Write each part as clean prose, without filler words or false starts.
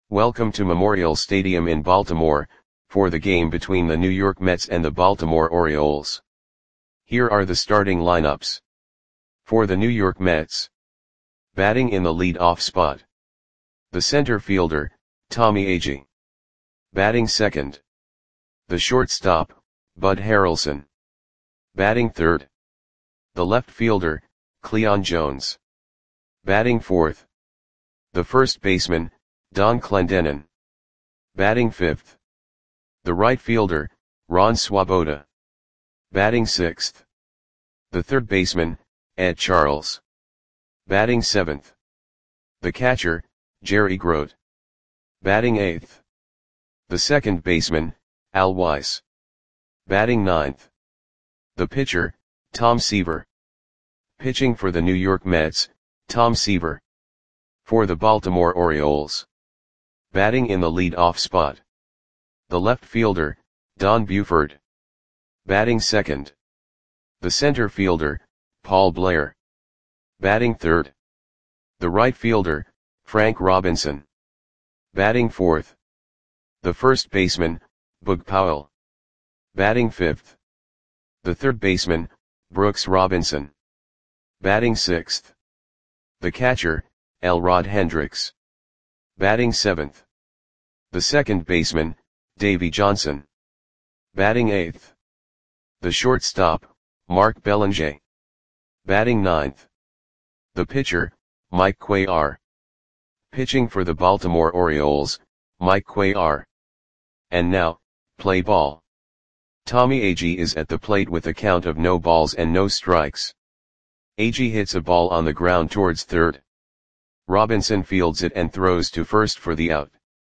Welcome to Memorial Stadium in Baltimore, for the game between the New York Mets and the Baltimore Orioles. Here are the starting lineups. For the New York Mets. Batting in the lead-off spot. The center fielder, Tommy Agee. Batting second. The shortstop, Bud Harrelson. Batting third. The left fielder, Cleon Jones. Batting fourth. The first baseman, Don Clendenon. Batting fifth. The right fielder, Ron Swoboda. Batting sixth. The third baseman, Ed Charles. Batting seventh. The catcher, Jerry Grote. Batting eighth. The second baseman, Al Weiss. Batting ninth. The pitcher, Tom Seaver. Pitching for the New York Mets, Tom Seaver. For the Baltimore Orioles. Batting in the lead-off spot. The left fielder, Don Buford. Batting second. The center fielder, Paul Blair. Batting third. The right fielder, Frank Robinson. Batting fourth. The first baseman, Boog Powell. Batting fifth. The third baseman, Brooks Robinson. Batting sixth. The catcher, Elrod Hendricks. Batting seventh. The second baseman, Davey Johnson. Batting eighth. The shortstop, Mark Belanger. Batting ninth. The pitcher, Mike Cuellar. Pitching for the Baltimore Orioles, Mike Cuellar. And now, play ball. Tommy Agee is at the plate with a count of no balls and no strikes. Agee hits a ball on the ground towards third. Robinson fields it and throws to first for the out.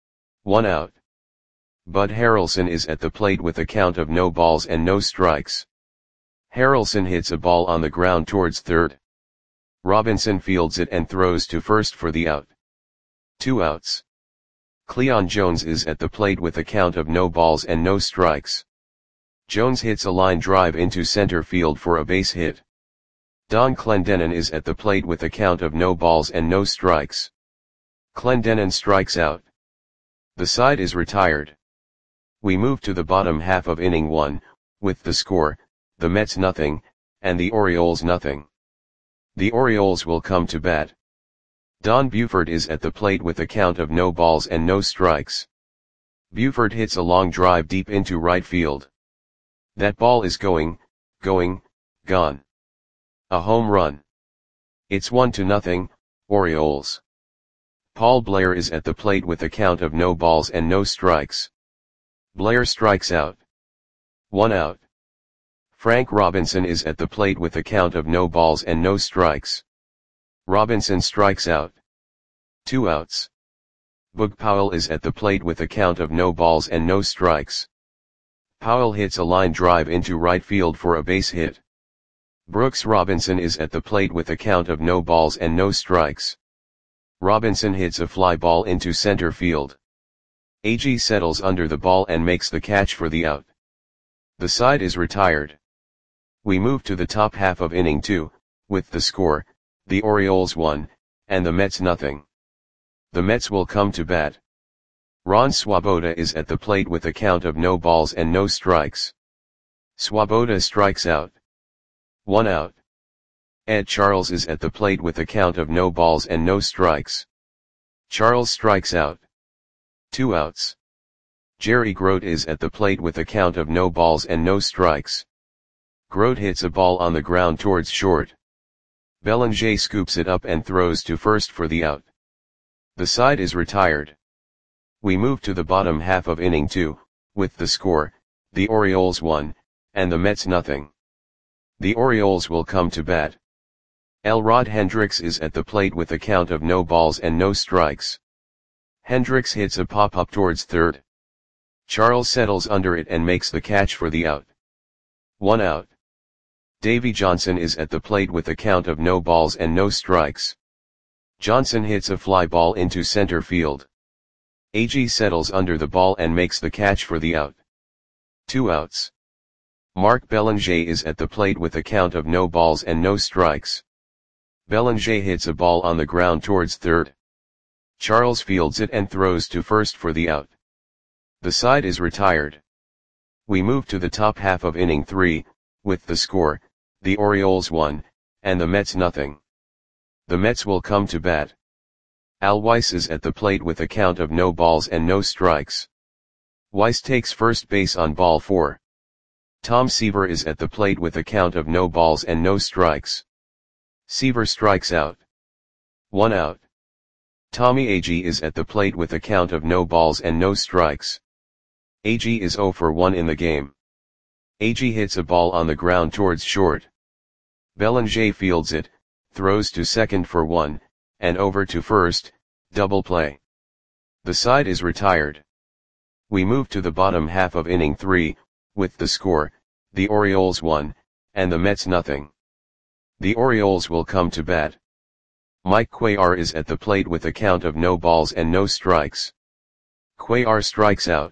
1 out. Bud Harrelson is at the plate with a count of no balls and no strikes. Harrelson hits a ball on the ground towards third. Robinson fields it and throws to first for the out. 2 outs. Cleon Jones is at the plate with a count of no balls and no strikes. Jones hits a line drive into center field for a base hit. Don Clendenon is at the plate with a count of no balls and no strikes. Clendenon strikes out. The side is retired. We move to the bottom half of inning 1, with the score, the Mets nothing, and the Orioles nothing. The Orioles will come to bat. Don Buford is at the plate with a count of no balls and no strikes. Buford hits a long drive deep into right field. That ball is gone. A home run. It's 1-0, Orioles. Paul Blair is at the plate with a count of no balls and no strikes. Blair strikes out. 1 out. Frank Robinson is at the plate with a count of no balls and no strikes. Robinson strikes out. 2 outs. Boog Powell is at the plate with a count of no balls and no strikes. Powell hits a line drive into right field for a base hit. Brooks Robinson is at the plate with a count of no balls and no strikes. Robinson hits a fly ball into center field. Agee settles under the ball and makes the catch for the out. The side is retired. We move to the top half of inning 2, with the score, the Orioles 1, and the Mets nothing. The Mets will come to bat. Ron Swoboda is at the plate with a count of no balls and no strikes. Swoboda strikes out. 1 out. Ed Charles is at the plate with a count of no balls and no strikes. Charles strikes out. 2 outs. Jerry Grote is at the plate with a count of no balls and no strikes. Grote hits a ball on the ground towards short. Belanger scoops it up and throws to first for the out. The side is retired. We move to the bottom half of inning 2, with the score, the Orioles 1, and the Mets nothing. The Orioles will come to bat. Elrod Hendricks is at the plate with a count of no balls and no strikes. Hendricks hits a pop-up towards third. Charles settles under it and makes the catch for the out. 1 out. Davey Johnson is at the plate with a count of no balls and no strikes. Johnson hits a fly ball into center field. Agee settles under the ball and makes the catch for the out. 2 outs. Mark Belanger is at the plate with a count of no balls and no strikes. Belanger hits a ball on the ground towards third. Charles fields it and throws to first for the out. The side is retired. We move to the top half of inning 3, with the score, the Orioles 1, and the Mets nothing. The Mets will come to bat. Al Weiss is at the plate with a count of no balls and no strikes. Weiss takes first base on ball 4. Tom Seaver is at the plate with a count of no balls and no strikes. Seaver strikes out. 1 out. Tommy Agee is at the plate with a count of no balls and no strikes. Agee is 0 for 1 in the game. Agee hits a ball on the ground towards short. Bellinger fields it, throws to second for 1, and over to first, double play. The side is retired. We move to the bottom half of inning 3, with the score, the Orioles 1, and the Mets nothing. The Orioles will come to bat. Mike Cuellar is at the plate with a count of no balls and no strikes. Cuellar strikes out.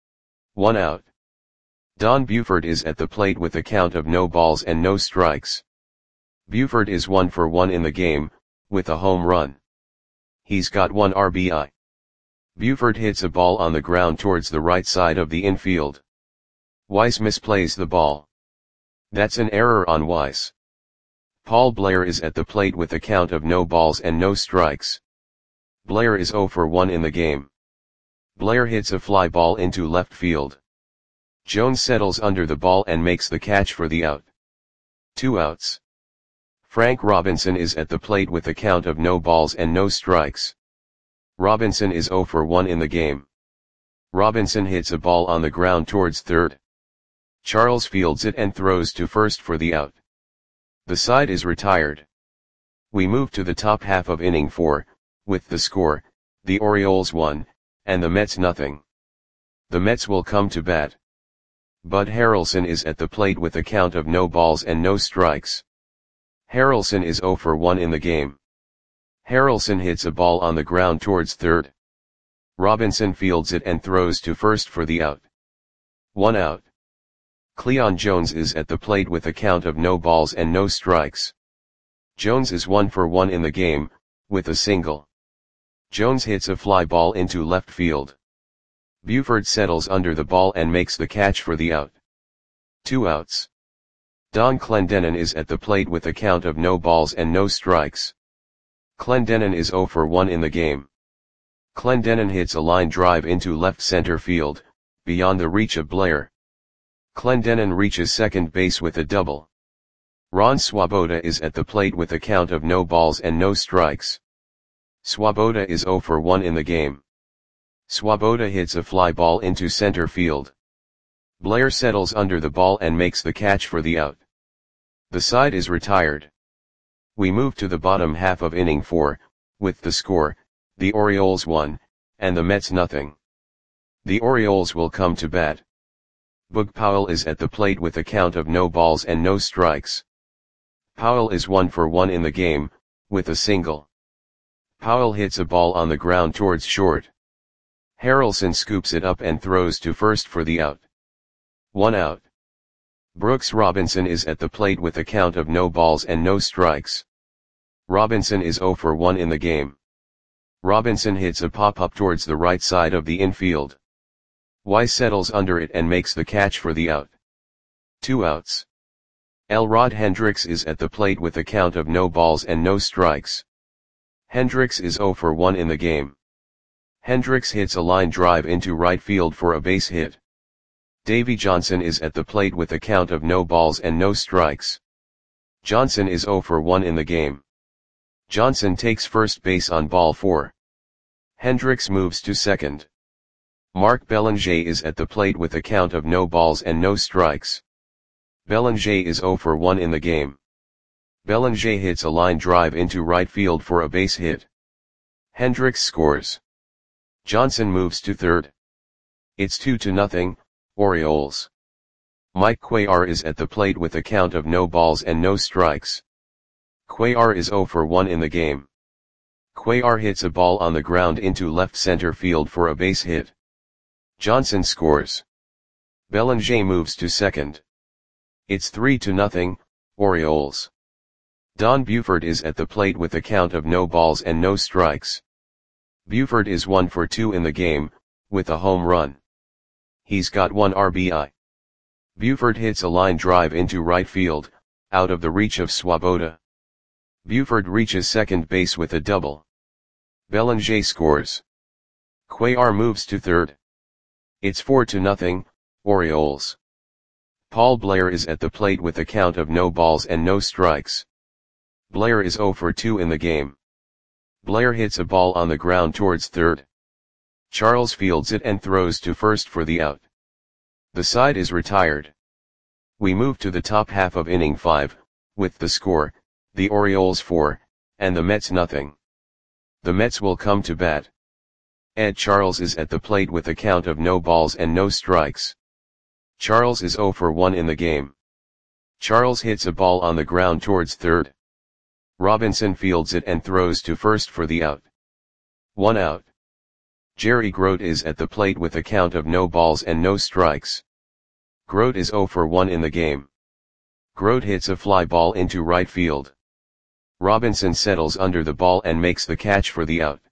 1 out. Don Buford is at the plate with a count of no balls and no strikes. Buford is 1 for 1 in the game, with a home run. He's got 1 RBI. Buford hits a ball on the ground towards the right side of the infield. Weiss misplays the ball. That's an error on Weiss. Paul Blair is at the plate with a count of no balls and no strikes. Blair is 0 for 1 in the game. Blair hits a fly ball into left field. Jones settles under the ball and makes the catch for the out. 2 outs. Frank Robinson is at the plate with a count of no balls and no strikes. Robinson is 0 for 1 in the game. Robinson hits a ball on the ground towards third. Charles fields it and throws to first for the out. The side is retired. We move to the top half of inning 4, with the score, the Orioles 1, and the Mets nothing. The Mets will come to bat. Bud Harrelson is at the plate with a count of no balls and no strikes. Harrelson is 0 for 1 in the game. Harrelson hits a ball on the ground towards third. Robinson fields it and throws to first for the out. 1 out. Cleon Jones is at the plate with a count of no balls and no strikes. Jones is 1 for 1 in the game, with a single. Jones hits a fly ball into left field. Buford settles under the ball and makes the catch for the out. 2 outs. Don Clendenon is at the plate with a count of no balls and no strikes. Clendenon is 0 for 1 in the game. Clendenon hits a line drive into left center field, beyond the reach of Blair. Clendenon reaches second base with a double. Ron Swoboda is at the plate with a count of no balls and no strikes. Swoboda is 0 for 1 in the game. Swoboda hits a fly ball into center field. Blair settles under the ball and makes the catch for the out. The side is retired. We move to the bottom half of inning 4, with the score, the Orioles 1, and the Mets nothing. The Orioles will come to bat. Boog Powell is at the plate with a count of no balls and no strikes. Powell is 1 for 1 in the game, with a single. Powell hits a ball on the ground towards short. Harrelson scoops it up and throws to first for the out. 1 out. Brooks Robinson is at the plate with a count of no balls and no strikes. Robinson is 0 for 1 in the game. Robinson hits a pop-up towards the right side of the infield. Weiss settles under it and makes the catch for the out. 2 outs. Elrod Hendricks is at the plate with a count of no balls and no strikes. Hendricks is 0 for 1 in the game. Hendricks hits a line drive into right field for a base hit. Davey Johnson is at the plate with a count of no balls and no strikes. Johnson is 0 for 1 in the game. Johnson takes first base on ball 4. Hendricks moves to second. Mark Bellinger is at the plate with a count of no balls and no strikes. Bellinger is 0 for 1 in the game. Bellinger hits a line drive into right field for a base hit. Hendricks scores. Johnson moves to third. It's 2-0, Orioles. Mike Cuellar is at the plate with a count of no balls and no strikes. Cuellar is 0 for 1 in the game. Cuellar hits a ball on the ground into left center field for a base hit. Johnson scores. Bellinger moves to second. It's 3-0, Orioles. Don Buford is at the plate with a count of no balls and no strikes. Buford is 1 for 2 in the game, with a home run. He's got 1 RBI. Buford hits a line drive into right field, out of the reach of Swoboda. Buford reaches second base with a double. Belanger scores. Cuellar moves to third. It's 4-0, Orioles. Paul Blair is at the plate with a count of no balls and no strikes. Blair is 0 for 2 in the game. Blair hits a ball on the ground towards third. Charles fields it and throws to first for the out. The side is retired. We move to the top half of inning 5, with the score, the Orioles 4, and the Mets nothing. The Mets will come to bat. Ed Charles is at the plate with a count of no balls and no strikes. Charles is 0 for 1 in the game. Charles hits a ball on the ground towards third. Robinson fields it and throws to first for the out. 1 out. Jerry Grote is at the plate with a count of no balls and no strikes. Grote is 0 for 1 in the game. Grote hits a fly ball into right field. Robinson settles under the ball and makes the catch for the out.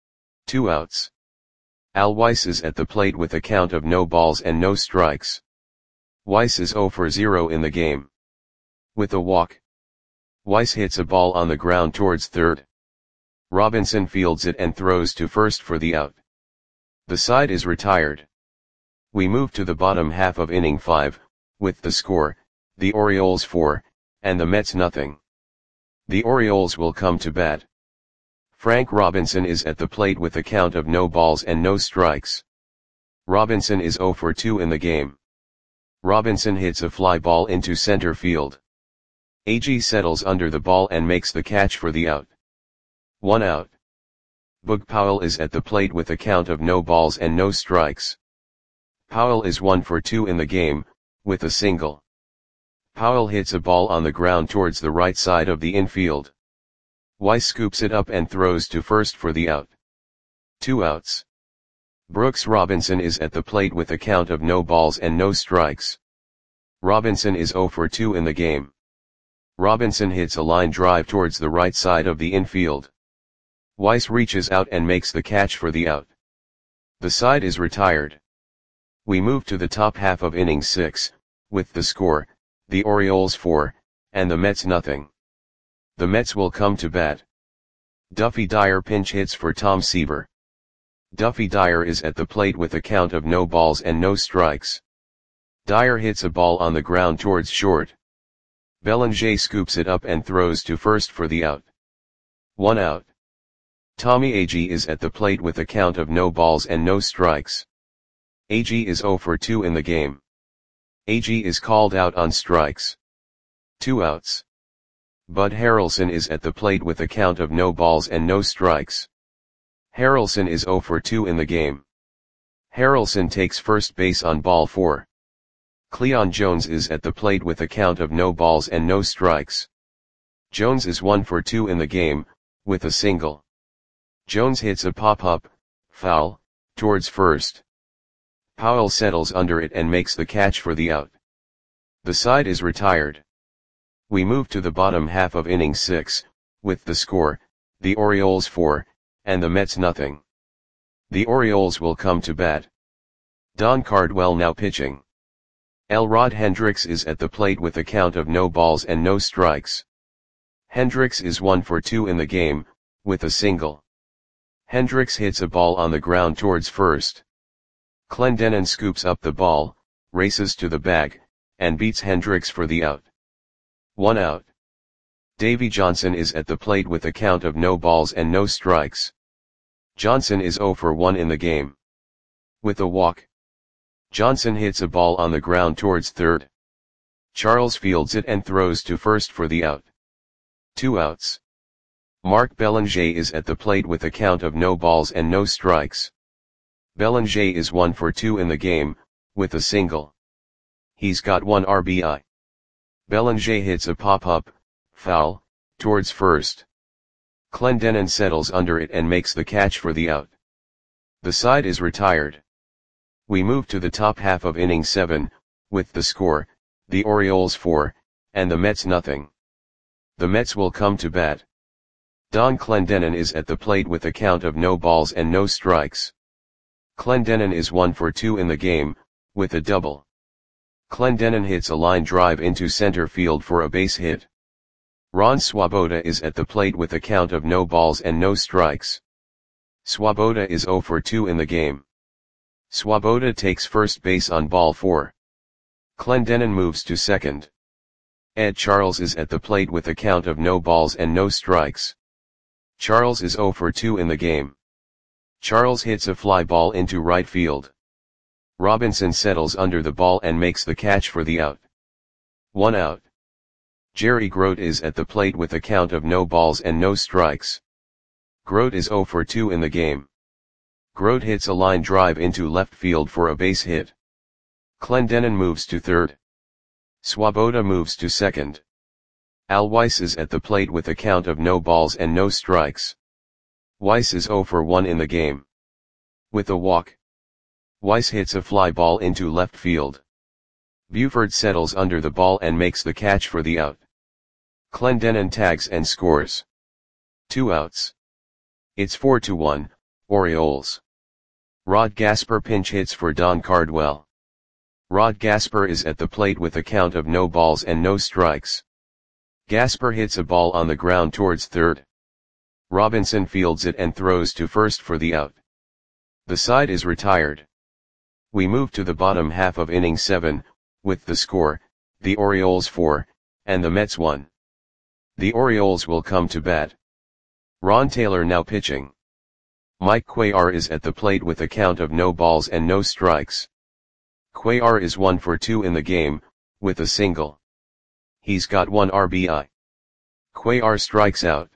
2 outs. Al Weiss is at the plate with a count of no balls and no strikes. Weiss is 0 for 0 in the game. With a walk. Weiss hits a ball on the ground towards third. Robinson fields it and throws to first for the out. The side is retired. We move to the bottom half of inning 5, with the score, the Orioles 4, and the Mets nothing. The Orioles will come to bat. Frank Robinson is at the plate with a count of no balls and no strikes. Robinson is 0 for 2 in the game. Robinson hits a fly ball into center field. Agee settles under the ball and makes the catch for the out. 1 out. Boog Powell is at the plate with a count of no balls and no strikes. Powell is 1 for 2 in the game, with a single. Powell hits a ball on the ground towards the right side of the infield. Weiss scoops it up and throws to first for the out. 2 outs. Brooks Robinson is at the plate with a count of no balls and no strikes. Robinson is 0 for 2 in the game. Robinson hits a line drive towards the right side of the infield. Weiss reaches out and makes the catch for the out. The side is retired. We move to the top half of inning 6, with the score, the Orioles 4, and the Mets nothing. The Mets will come to bat. Duffy Dyer pinch hits for Tom Seaver. Duffy Dyer is at the plate with a count of no balls and no strikes. Dyer hits a ball on the ground towards short. Belanger scoops it up and throws to first for the out. 1 out. Tommy Agee is at the plate with a count of no balls and no strikes. Agee is 0 for 2 in the game. Agee is called out on strikes. 2 outs. Bud Harrelson is at the plate with a count of no balls and no strikes. Harrelson is 0 for 2 in the game. Harrelson takes first base on ball 4. Cleon Jones is at the plate with a count of no balls and no strikes. Jones is 1 for 2 in the game, with a single. Jones hits a pop-up, foul, towards first. Powell settles under it and makes the catch for the out. The side is retired. We move to the bottom half of inning 6, with the score, the Orioles 4, and the Mets nothing. The Orioles will come to bat. Don Cardwell now pitching. Elrod Hendricks is at the plate with a count of no balls and no strikes. Hendricks is 1 for 2 in the game, with a single. Hendricks hits a ball on the ground towards first. Clendenon scoops up the ball, races to the bag, and beats Hendricks for the out. 1 out. Davey Johnson is at the plate with a count of no balls and no strikes. Johnson is 0 for 1 in the game. With a walk. Johnson hits a ball on the ground towards third. Charles fields it and throws to first for the out. 2 outs. Mark Belanger is at the plate with a count of no balls and no strikes. Belanger is 1 for 2 in the game, with a single. He's got 1 RBI. Belanger hits a pop-up, foul, towards first. Clendenon settles under it and makes the catch for the out. The side is retired. We move to the top half of inning 7, with the score, the Orioles 4, and the Mets nothing. The Mets will come to bat. Don Clendenon is at the plate with a count of no balls and no strikes. Clendenon is 1 for 2 in the game, with a double. Clendenon hits a line drive into center field for a base hit. Ron Swoboda is at the plate with a count of no balls and no strikes. Swoboda is 0 for 2 in the game. Swoboda takes first base on ball 4. Clendenon moves to second. Ed Charles is at the plate with a count of no balls and no strikes. Charles is 0 for 2 in the game. Charles hits a fly ball into right field. Robinson settles under the ball and makes the catch for the out. 1 out. Jerry Grote is at the plate with a count of no balls and no strikes. Grote is 0 for 2 in the game. Grote hits a line drive into left field for a base hit. Clendenon moves to third. Swoboda moves to second. Al Weiss is at the plate with a count of no balls and no strikes. Weiss is 0 for 1 in the game. With a walk, Weiss hits a fly ball into left field. Buford settles under the ball and makes the catch for the out. Clendenon tags and scores. 2 outs. It's 4-1, Orioles. Rod Gasper pinch hits for Don Cardwell. Rod Gasper is at the plate with a count of no balls and no strikes. Gasper hits a ball on the ground towards third. Robinson fields it and throws to first for the out. The side is retired. We move to the bottom half of inning 7, with the score, the Orioles 4, and the Mets 1. The Orioles will come to bat. Ron Taylor now pitching. Mike Cuellar is at the plate with a count of no balls and no strikes. Cuellar is 1 for 2 in the game, with a single. He's got 1 RBI. Cuellar strikes out.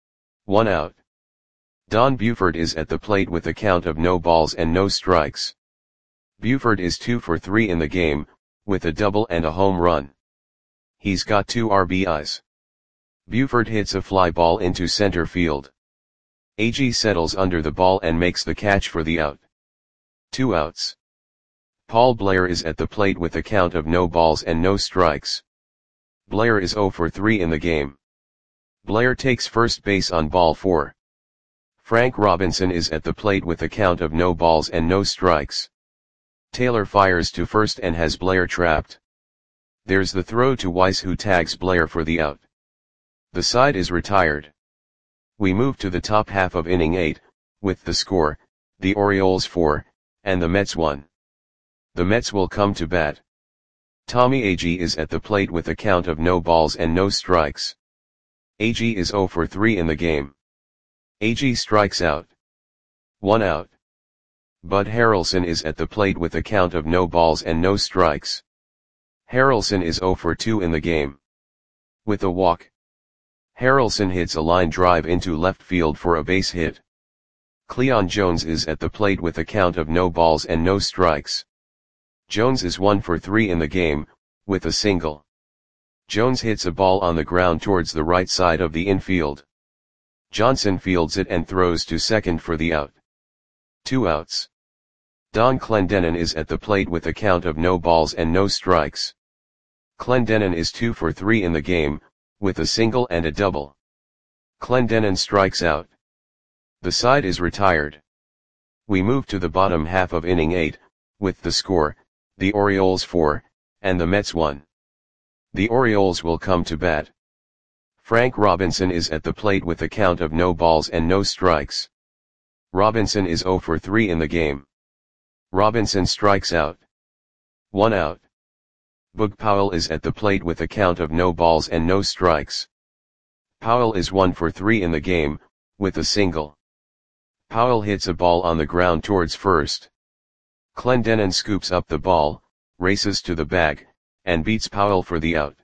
1 out. Don Buford is at the plate with a count of no balls and no strikes. Buford is 2 for 3 in the game, with a double and a home run. He's got 2 RBIs. Buford hits a fly ball into center field. Agee settles under the ball and makes the catch for the out. 2 outs. Paul Blair is at the plate with a count of no balls and no strikes. Blair is 0 for 3 in the game. Blair takes first base on ball 4. Frank Robinson is at the plate with a count of no balls and no strikes. Taylor fires to first and has Blair trapped. There's the throw to Weiss, who tags Blair for the out. The side is retired. We move to the top half of inning 8, with the score, the Orioles 4, and the Mets 1. The Mets will come to bat. Tommy Agee is at the plate with a count of no balls and no strikes. Agee is 0 for 3 in the game. Agee strikes out. 1 out. Bud Harrelson is at the plate with a count of no balls and no strikes. Harrelson is 0 for 2 in the game. With a walk, Harrelson hits a line drive into left field for a base hit. Cleon Jones is at the plate with a count of no balls and no strikes. Jones is 1 for 3 in the game, with a single. Jones hits a ball on the ground towards the right side of the infield. Johnson fields it and throws to second for the out. 2 outs. Don Clendenon is at the plate with a count of no balls and no strikes. Clendenon is 2 for 3 in the game, with a single and a double. Clendenon strikes out. The side is retired. We move to the bottom half of inning 8, with the score, the Orioles 4, and the Mets 1. The Orioles will come to bat. Frank Robinson is at the plate with a count of no balls and no strikes. Robinson is 0 for 3 in the game. Robinson strikes out. 1 out. Boog Powell is at the plate with a count of no balls and no strikes. Powell is 1 for 3 in the game, with a single. Powell hits a ball on the ground towards first. Clendenon scoops up the ball, races to the bag, and beats Powell for the out.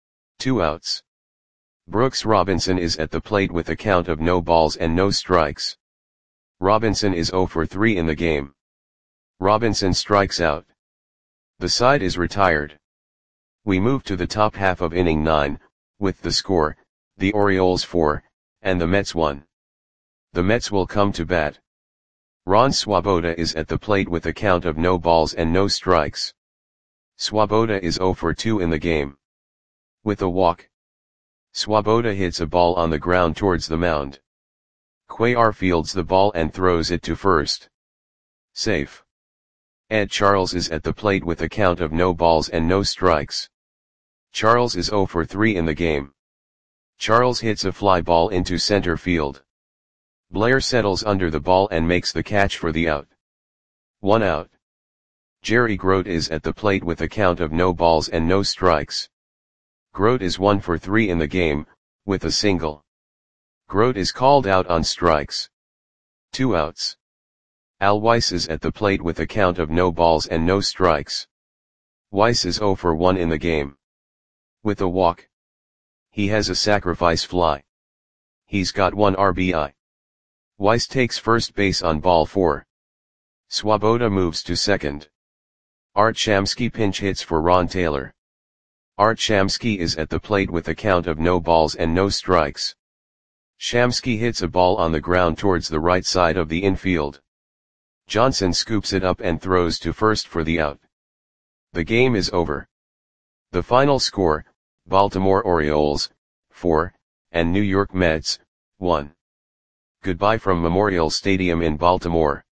2 outs. Brooks Robinson is at the plate with a count of no balls and no strikes. Robinson is 0 for 3 in the game. Robinson strikes out. The side is retired. We move to the top half of inning 9, with the score, the Orioles 4, and the Mets 1. The Mets will come to bat. Ron Swoboda is at the plate with a count of no balls and no strikes. Swoboda is 0 for 2 in the game. With a walk, Swoboda hits a ball on the ground towards the mound. Cuellar fields the ball and throws it to first. Safe. Ed Charles is at the plate with a count of no balls and no strikes. Charles is 0 for 3 in the game. Charles hits a fly ball into center field. Blair settles under the ball and makes the catch for the out. 1 out. Jerry Grote is at the plate with a count of no balls and no strikes. Grote is 1 for 3 in the game, with a single. Grote is called out on strikes. 2 outs. Al Weiss is at the plate with a count of no balls and no strikes. Weiss is 0 for 1 in the game. With a walk. He has a sacrifice fly. He's got 1 RBI. Weiss takes first base on ball 4. Swoboda moves to second. Art Shamsky pinch hits for Ron Taylor. Art Shamsky is at the plate with a count of no balls and no strikes. Shamsky hits a ball on the ground towards the right side of the infield. Johnson scoops it up and throws to first for the out. The game is over. The final score, Baltimore Orioles, 4, and New York Mets, 1. Goodbye from Memorial Stadium in Baltimore.